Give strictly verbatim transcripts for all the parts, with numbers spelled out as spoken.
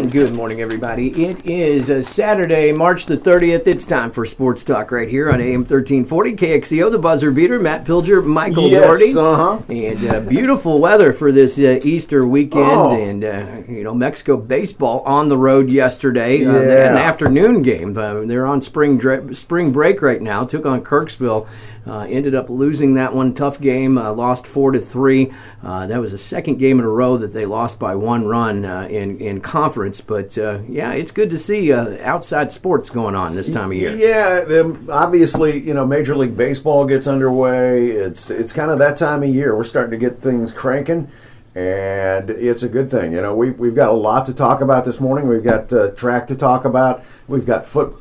Good morning, everybody. It is a Saturday, March the thirtieth. It's time for Sports Talk right here on A M thirteen forty K X C O, the buzzer beater. Matt Pilger, Michael yes, Doherty. Uh-huh. And uh, beautiful weather for this uh, Easter weekend. Oh. And, uh, you know, Mexico baseball on the road yesterday. Uh, Yeah. they had an afternoon game. Uh, they're on spring dra- spring break right now. Took on Kirksville. Uh, ended up losing that one. Tough game. Uh, lost four to three. Uh, that was the second game in a row that they lost by one run uh, in in conference. But uh, yeah, it's good to see uh, outside sports going on this time of year. Yeah, um, obviously, you know, Major League Baseball gets underway. It's it's kind of that time of year. We're starting to get things cranking, and it's a good thing. You know, we've we've got a lot to talk about this morning. We've got uh, track to talk about. We've got foot.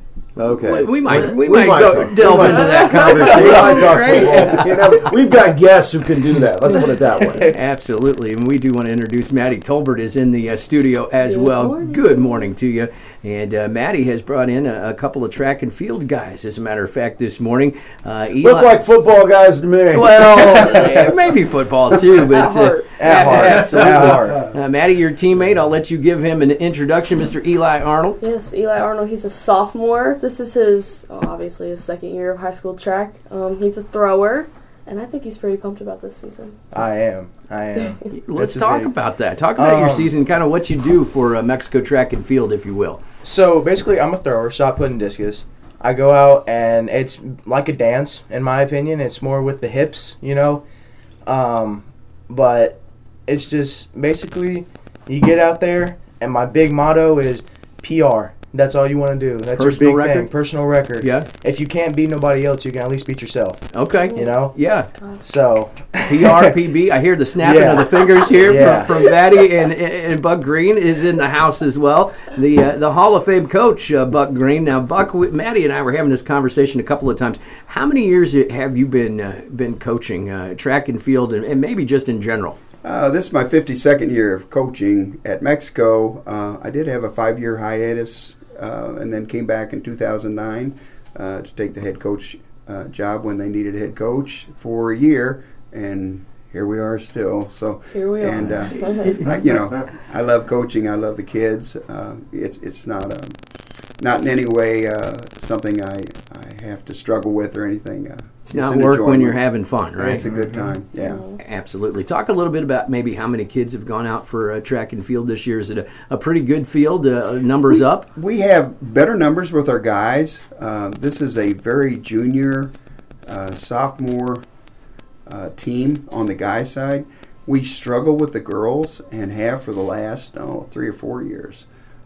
Okay, We, we might we, We might, might go talk- delve we might into talk- that conversation. We might talk Right? football. You know, we've got guests who can do that. Let's put it that way. Absolutely, and we do want to introduce Maddie Tolbert is in the uh, studio as Good well. morning. Good morning to you. And uh, Maddie has brought in a, a couple of track and field guys, as a matter of fact, this morning. Uh, Eli, Look like football guys to me. well, maybe football too, but At heart. Uh, At heart. absolutely. At heart. Uh, Maddie, your teammate, I'll let you give him an introduction, Mister Eli Arnold. Yes, Eli Arnold. He's a sophomore. This is his, well, obviously, his second year of high school track. Um, he's a thrower, and I think he's pretty pumped about this season. I am. I am. Let's It's a talk big- about that. Talk about your Um, season, kind of what you do for uh, Mexico Track and Field, if you will. So basically, I'm a thrower, shot put and discus. I go out and it's like a dance, in my opinion. It's more with the hips, you know. Um, but it's just basically you get out there, and my big motto is P R. That's all you want to do. That's Personal your big record? thing. Personal record. Yeah. If you can't beat nobody else, you can at least beat yourself. Okay. You know. Yeah. So. P R P B. I hear the snapping Yeah. of the fingers here Yeah. from, from Maddie, and, and Buck Green is in the house as well. The uh, the Hall of Fame coach, uh, Buck Green. Now, Buck, we, Maddie and I were having this conversation a couple of times. How many years have you been uh, been coaching uh, track and field, and, and maybe just in general? Uh, this is my fifty-second year of coaching at Mexico. Uh, I did have a five-year hiatus uh, and then came back in two thousand nine uh, to take the head coach uh, job when they needed a head coach for a year, and here we are still. So Here we are. and uh, I, you know, I love coaching. I love the kids. Uh, it's it's not a not in any way uh, something I, I have to struggle with or anything. Uh, It's not an work when enjoyment. you're having fun, right? It's a good time. Yeah. Absolutely. Talk a little bit about maybe how many kids have gone out for uh, track and field this year. Is it a, a pretty good field? Uh, numbers up? We have better numbers with our guys. Uh, this is a very junior, uh, sophomore uh, team on the guys' side. We struggle with the girls and have for the last oh, three or four years.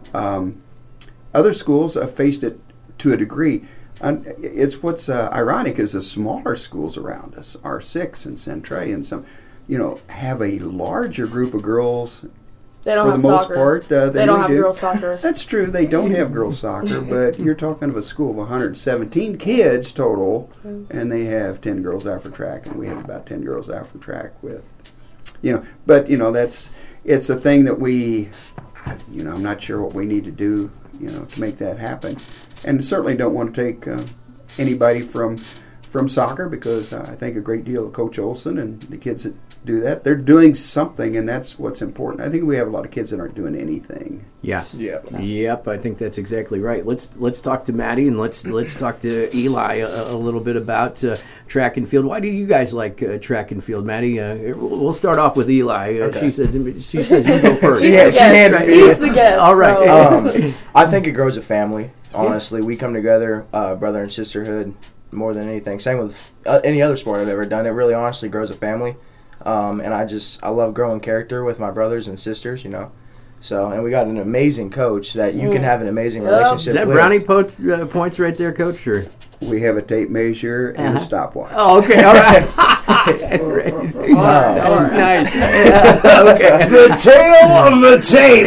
Um, other schools have faced it to a degree. Um, it's what's uh, ironic is the smaller schools around us, R six and Centray and some, you know, have a larger group of girls. They don't For have the most soccer. part, uh, they they don't really have do. girls soccer. That's true. They don't have girls soccer, but you're talking of a school of one hundred seventeen kids total, and they have ten girls out for track, and we have about ten girls out for track with, you know. But you know, that's it's a thing that we, you know, I'm not sure what we need to do, you know, to make that happen, and certainly don't want to take uh, anybody from from soccer because uh, I think a great deal of Coach Olson and the kids that do that, they're doing something, and that's what's important. I think we have a lot of kids that aren't doing anything. Yeah. Yeah. Yep, I think that's exactly right. Let's let's talk to Maddie and let's let's talk to Eli a, a little bit about uh, track and field. Why do you guys like uh, track and field, Maddie? Uh, we'll start off with Eli. Uh, Okay. She says she says you go first. She's Yeah, the she guest. handed me He's it. the guest. All right. so- um, I think it grows a family. Honestly, we come together, uh, brother and sisterhood, more than anything. Same with uh, any other sport I've ever done. It really, honestly, grows a family. Um, and I just I love growing character with my brothers and sisters. You know, so and we got an amazing coach that you can have an amazing Yep. relationship Is that with. brownie po- uh, points right there, Coach? Or? We have a tape measure and Uh-huh. a stopwatch. Oh, okay, all right. That was nice. Okay. The tail of the tape.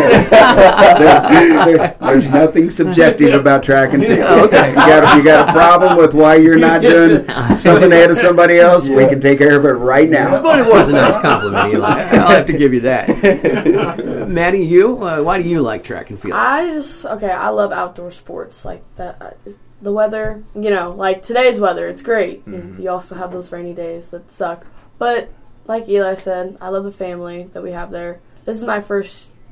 there, there- there's nothing subjective about track and field. Okay. You got, you got a problem with why you're not doing something ahead of somebody else, we can take care of it right now. But it was a nice compliment, Eli. I'll have to give you that. Maddie, you? Uh, why do you like track and field? I just okay. I love outdoor sports like that. I, the weather, you know, like today's weather, it's great. Mm-hmm. You also have those rainy days that suck. But like Eli said, I love the family that we have there. This is my first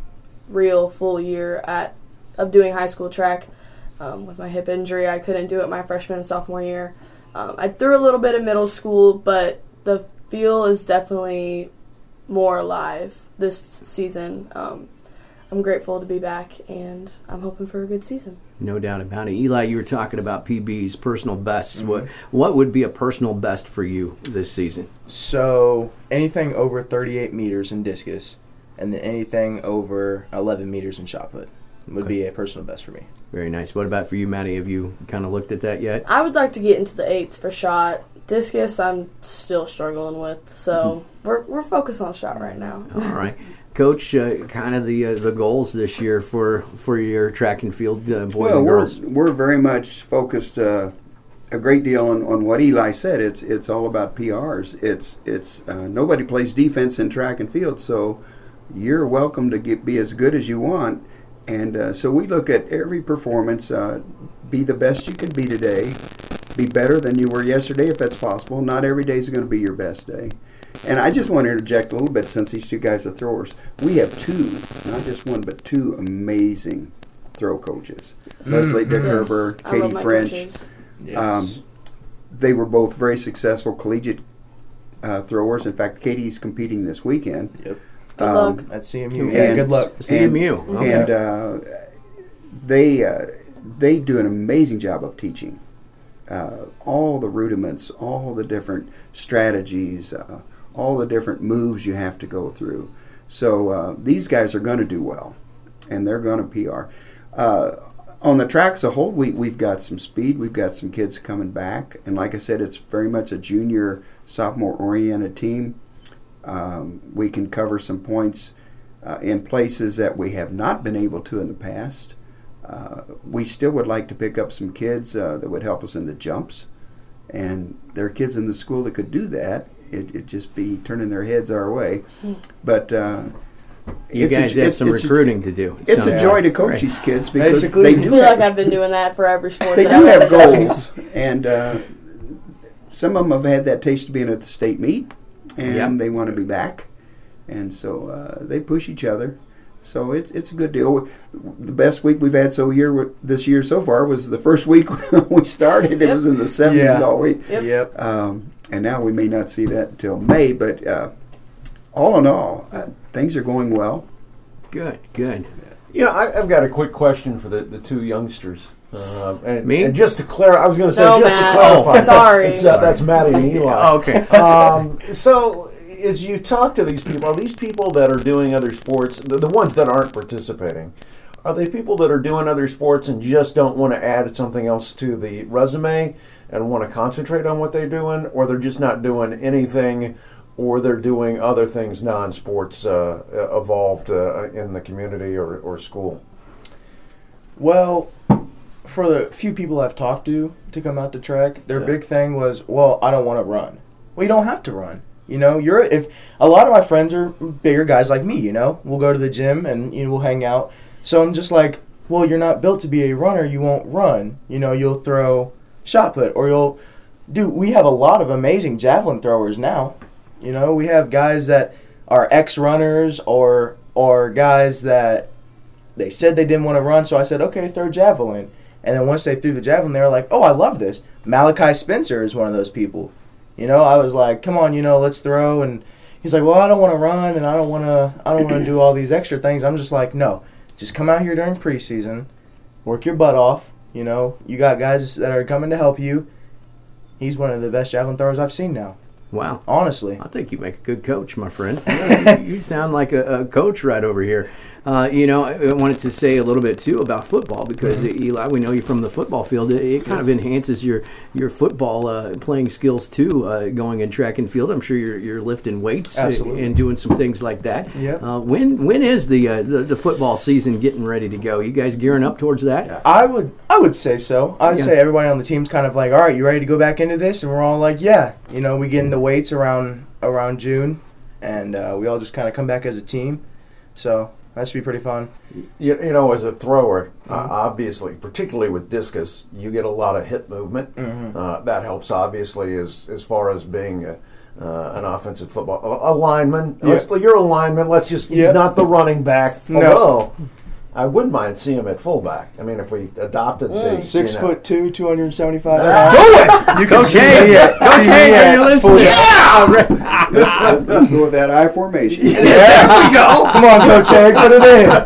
real full year at of doing high school track. Um, with my hip injury, I couldn't do it my freshman and sophomore year. Um, I threw a little bit in middle school, but the feel is definitely more alive this season. Um, I'm grateful to be back, and I'm hoping for a good season. No doubt about it. Eli, you were talking about P B's personal bests. Mm-hmm. What what would be a personal best for you this season? So anything over thirty-eight meters in discus, and then anything over eleven meters in shot put would Okay. be a personal best for me. Very nice. What about for you, Maddie? Have you kind of looked at that yet? I would like to get into the eights for shot. Discus, I'm still struggling with, so we're we're focused on shot right now. All right. Coach, uh, kind of the uh, the goals this year for, for your track and field uh, boys well, and we're, girls. we're very much focused uh, a great deal on, on what Eli said. It's it's all about P Rs. It's it's uh, nobody plays defense in track and field, so you're welcome to get, be as good as you want. And uh, so we look at every performance, uh, be the best you can be today, be better than you were yesterday if that's possible. Not every day is going to be your best day. And I just want to interject a little bit since these two guys are throwers. We have two, not just one, but two amazing throw coaches. Mm-hmm. Leslie Yes. Dickerber, I Katie love my French. coaches. Yes. Um, they were both very successful collegiate uh, throwers. In fact, Katie's competing this weekend. Yep. Good luck. At C M U. And- Yeah, good luck. C M U. And, Okay. and uh, they uh, they do an amazing job of teaching uh, all the rudiments, all the different strategies, uh, all the different moves you have to go through. So uh, these guys are going to do well, and they're going to P R. Uh, on the track as a whole, we, we've got some speed. We've got some kids coming back. And like I said, it's very much a junior, sophomore-oriented team. Um, we can cover some points uh, in places that we have not been able to in the past. Uh, we still would like to pick up some kids uh, that would help us in the jumps. And there are kids in the school that could do that. It, it'd just be turning their heads our way. But uh, you it's a- guys have it's- some it's a- recruiting to do. It's So- a joy to coach Right. these kids because Basically. they I do feel have, like I've been doing that for every sport. they that do I've have played. goals, and uh, some of them have had that taste of being at the state meet, and Yep. they want to be back, and so uh, they push each other. So it's it's a good deal. The best week we've had so year this year so far was the first week we started. It Yep. was in the seventies Yeah. all week, Yep. Yep. um, and now we may not see that until May. But uh, all in all, uh, things are going well. Good, good. You know, I, I've got a quick question for the, the two youngsters. Uh, and, Me? and just to clarify, I was going to say, No, just Matt. to clarify. Oh, sorry. It's, uh, that's Maddie and Eli. Oh, okay. um, so, as you talk to these people, are these people that are doing other sports, the, the ones that aren't participating, are they people that are doing other sports and just don't want to add something else to the resume and want to concentrate on what they're doing, or they're just not doing anything, or they're doing other things non-sports uh, evolved uh, in the community or, or school? Well, for the few people I've talked to to come out to track, their Yeah. big thing was, well, I don't want to run. Well, you don't have to run. You know, you're if a lot of my friends are bigger guys like me. You know, we'll go to the gym and you know, we'll hang out. So I'm just like, well, you're not built to be a runner. You won't run. You know, you'll throw shot put or you'll do. We have a lot of amazing javelin throwers now. You know, we have guys that are ex runners or or guys that they said they didn't want to run. So I said, okay, throw javelin. And then once they threw the javelin, they were like, oh, I love this. Malachi Spencer is one of those people. You know, I was like, come on, you know, let's throw. And he's like, well, I don't want to run and I don't want to I don't want to do all these extra things. I'm just like, no, just come out here during preseason, work your butt off. You know, you got guys that are coming to help you. He's one of the best javelin throwers I've seen now, Wow. honestly. I think you make a good coach, my friend. Yeah, you sound like a, a coach right over here. Uh, you know, I wanted to say a little bit too about football because Mm-hmm. Eli, we know you from the football field. It, it kind of enhances your your football uh, playing skills too. Uh, going in track and field, I'm sure you're you're lifting weights uh, Absolutely. and doing some things like that. Yep. Uh, when when is the, uh, the the football season getting ready to go? You guys gearing up towards that? I would I would say so. I would Yeah. say everybody on the team's kind of like, all right, you ready to go back into this? And we're all like, yeah. You know, we get in the weights around around June, and uh, we all just kind of come back as a team. So that should be pretty fun. You, you know, as a thrower, Mm-hmm. uh, obviously, particularly with discus, you get a lot of hip movement. Mhm. Uh, that helps, obviously, as as far as being a, uh, an offensive football a, a lineman. Yeah. Let's, you're a lineman. Let's just he's Yeah. not the running back. No. Although, I wouldn't mind seeing him at fullback. I mean, if we adopted the Six you know, foot two, two hundred seventy-five Let's pounds. do it. You can see Okay, me yeah. at- see Okay, me are at you listening? fullback. Yeah. let's, let's go with that I formation. There we go. Come on, Coach Eric, put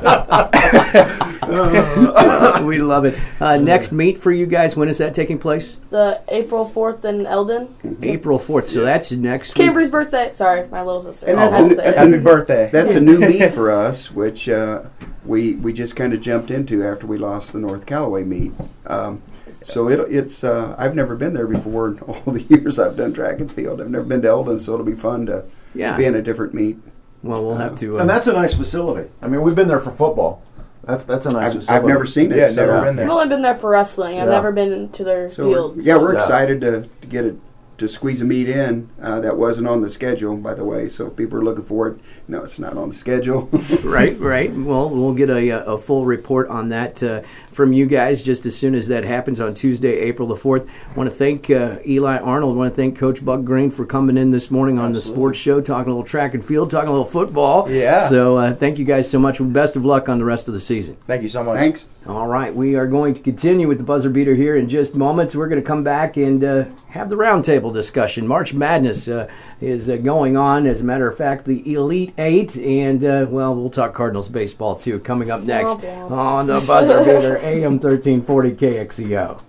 it in. We love it. Uh, next meet for you guys, when is that taking place? The April fourth in Eldon. April fourth. So that's next week. Cambry's birthday. Sorry, my little sister. And I that's had to a- say that's it. a- Happy birthday. That's a new meet for us, which uh, we we just kind of jumped into after we lost the North Callaway meet. Um, so it, it's uh, I've never been there before in all the years I've done track and field. I've never been to Eldon, so it'll be fun to Yeah. be in a different meet. Well, we'll have to. Uh, And that's a nice facility. I mean, we've been there for football. That's that's a nice I've, facility. I've never seen it. Yeah, so, never Yeah. been there. I've only been there for wrestling. I've Yeah. never been to their So we're- field. yeah, so- we're Yeah. excited to, to get it to squeeze a meet in. Uh, that wasn't on the schedule, by the way. So if people are looking for it, no, it's not on the schedule. Right, right. Well, we'll get a, a full report on that uh, from you guys just as soon as that happens on Tuesday, April the fourth. I want to thank uh, Eli Arnold. I want to thank Coach Buck Green for coming in this morning on the sports show, talking a little track and field, talking a little football. Yeah. So uh, thank you guys so much. Best of luck on the rest of the season. Thank you so much. Thanks. All right, we are going to continue with the buzzer beater here in just moments. We're going to come back and uh, have the roundtable discussion. March Madness uh, is uh, going on. As a matter of fact, the Elite Eight, and uh, well, we'll talk Cardinals baseball too. Coming up next Womp womp. on the buzzer beater, A M thirteen forty K X E O.